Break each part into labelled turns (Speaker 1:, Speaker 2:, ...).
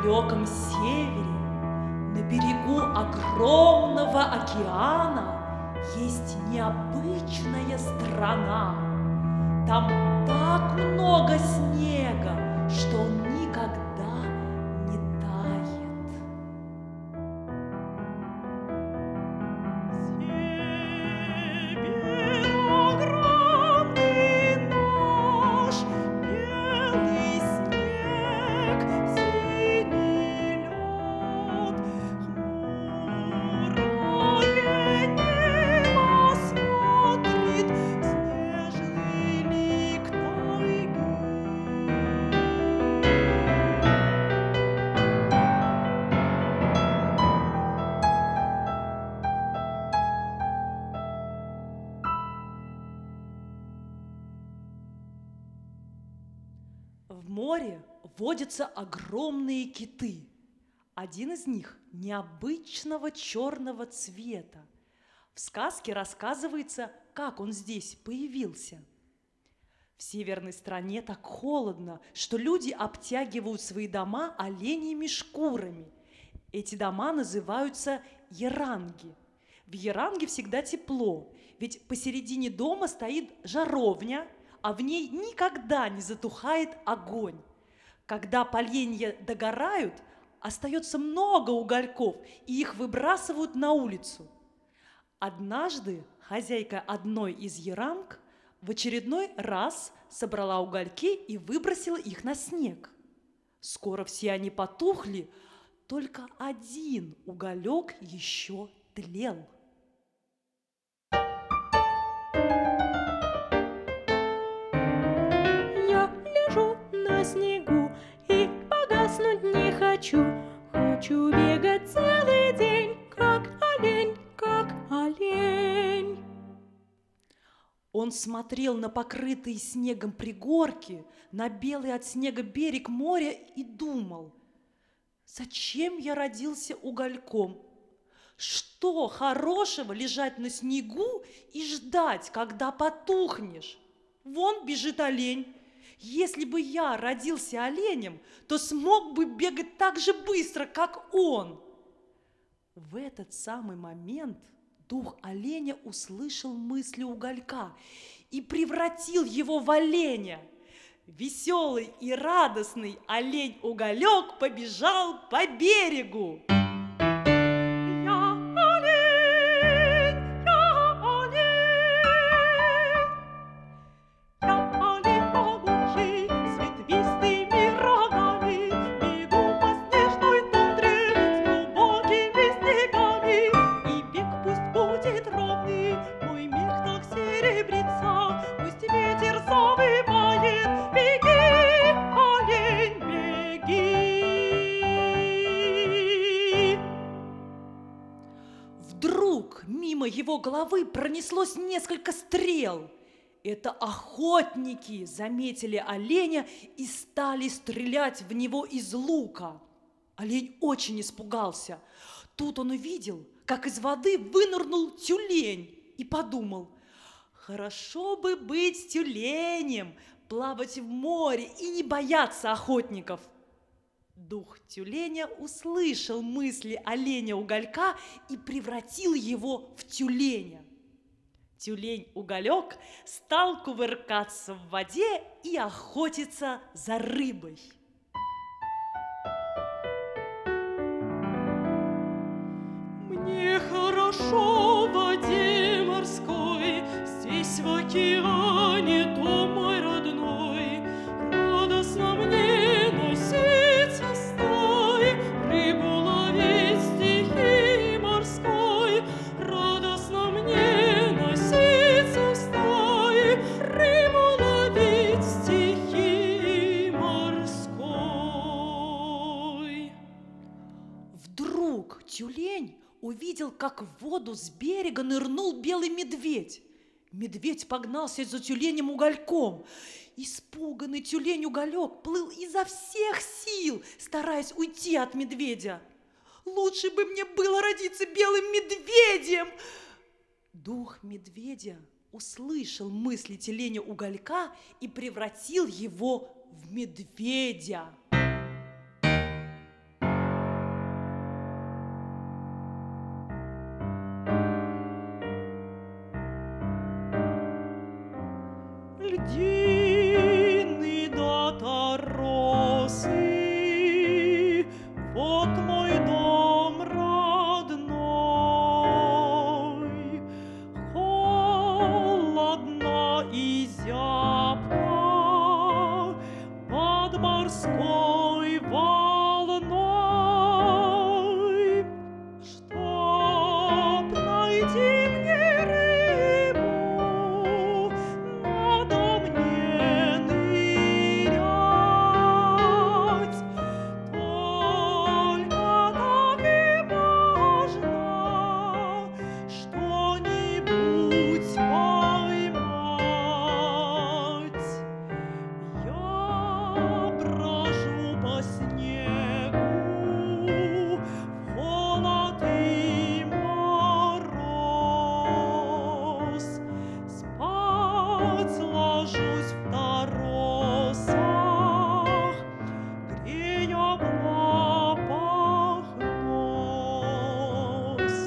Speaker 1: далеком севере, на берегу огромного океана, есть необычная страна. Там так много снега, что он никогда не тает.
Speaker 2: Север огромный наш, белый снег, синий лед, хмурое небо смотрит в снежный лик тайги.
Speaker 1: В море водятся огромные киты. Один из них необычного черного цвета. В сказке рассказывается, как он здесь появился. В северной стране так холодно, что люди обтягивают свои дома оленьими шкурами. Эти дома называются яранги. В яранге всегда тепло, ведь посередине дома стоит жаровня, а в ней никогда не затухает огонь. Когда поленья догорают, остается много угольков, и их выбрасывают на улицу. Однажды хозяйка одной из яранг в очередной раз собрала угольки и выбросила их на снег. Скоро все они потухли, только один уголек еще тлел.
Speaker 2: Я лежу на снегу и погаснуть не хочу. Хочу бегать целый день, как олень, как олень.
Speaker 1: Он смотрел на покрытые снегом пригорки, на белый от снега берег моря и думал: зачем я родился угольком? Что хорошего лежать на снегу и ждать, когда потухнешь? Вон бежит олень. Если бы я родился оленем, то смог бы бегать так же быстро, как он. В этот самый момент дух оленя услышал мысли уголька и превратил его в оленя. Веселый и радостный олень-уголек побежал по берегу.
Speaker 2: Я олень, могучий, с ветвистыми рогами, бегу по снежной тундре с глубокими снегами. И бег пусть будет ровный, мой мех так серебрится, пусть ветер завывает. Беги, олень, беги.
Speaker 1: Вдруг мимо его головы пронеслось несколько стрел. Это охотники заметили оленя и стали стрелять в него из лука. Олень очень испугался. Тут он увидел, как из воды вынырнул тюлень, и подумал: хорошо бы быть тюленем, плавать в море и не бояться охотников. Дух тюленя услышал мысли оленя-уголька и превратил его в тюленя. Тюлень-уголек стал кувыркаться в воде и охотиться за рыбой.
Speaker 2: Мне хорошо в воде морской, здесь в океане дом мой родной. Радостно мне носиться в стае, рыбу ловить стихии морской. Радостно мне носиться в стае, рыбу ловить стихии морской.
Speaker 1: Вдруг тюлень увидел, как в воду с берега нырнул белый медведь. Медведь погнался за тюленем-угольком. Испуганный тюлень-уголек плыл изо всех сил, стараясь уйти от медведя. «Лучше бы мне было родиться белым медведем!» Дух медведя услышал мысли тюленя-уголька и превратил его в медведя. льдины да торосы, вот мой дом родной. Холодно и зябко под морской волной. Чтоб найти мне рыбу, надо мне нырять. Только так и можно что-нибудь поймать. Я брожу по снегу в холод и мороз, спать ложусь в торосах, грея в лапах нос.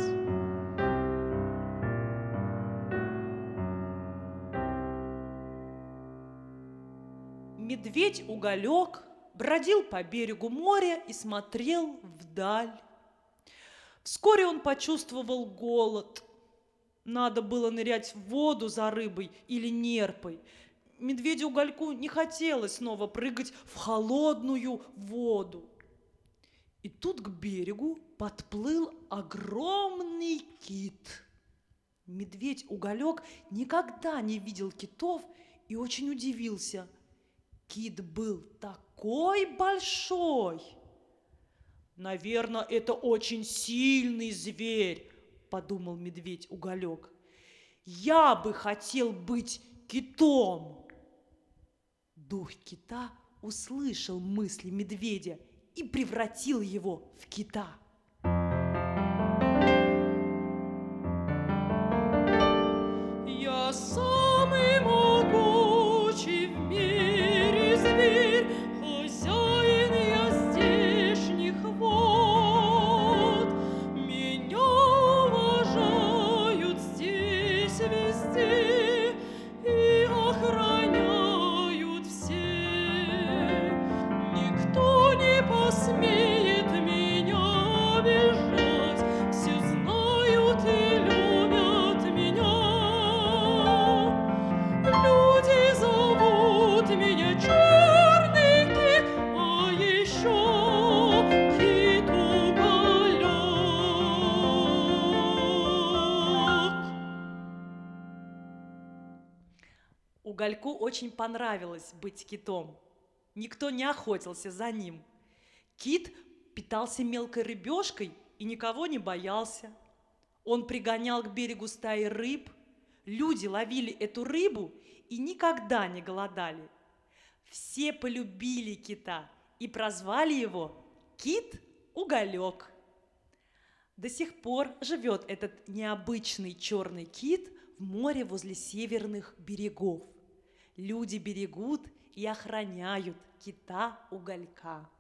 Speaker 1: Медведь-уголек бродил по берегу моря и смотрел вдаль. Вскоре он почувствовал голод. Надо было нырять в воду за рыбой или нерпой. Медведю-угольку не хотелось снова прыгать в холодную воду. И тут к берегу подплыл огромный кит. Медведь-уголек никогда не видел китов и очень удивился. Кит был такой большой. «Наверное, это очень сильный зверь», – подумал медведь-уголек. «Я бы хотел быть китом». Дух кита услышал мысли медведя и превратил его в кита.
Speaker 2: Я самый могучий в мире зверь, хозяин я здешних вод. Меня уважают здесь везде и охраняют все. Никто не посмеет меня обижать, все знают и любят меня. Люди зовут меня Черный кит, а еще Кит-уголек.
Speaker 1: Угольку очень понравилось быть китом. Никто не охотился за ним. Кит питался мелкой рыбешкой и никого не боялся. Он пригонял к берегу стаи рыб. Люди ловили эту рыбу и никогда не голодали. Все полюбили кита и прозвали его Кит-уголек. До сих пор живет этот необычный черный кит в море возле северных берегов. Люди берегут и охраняют кита-уголька.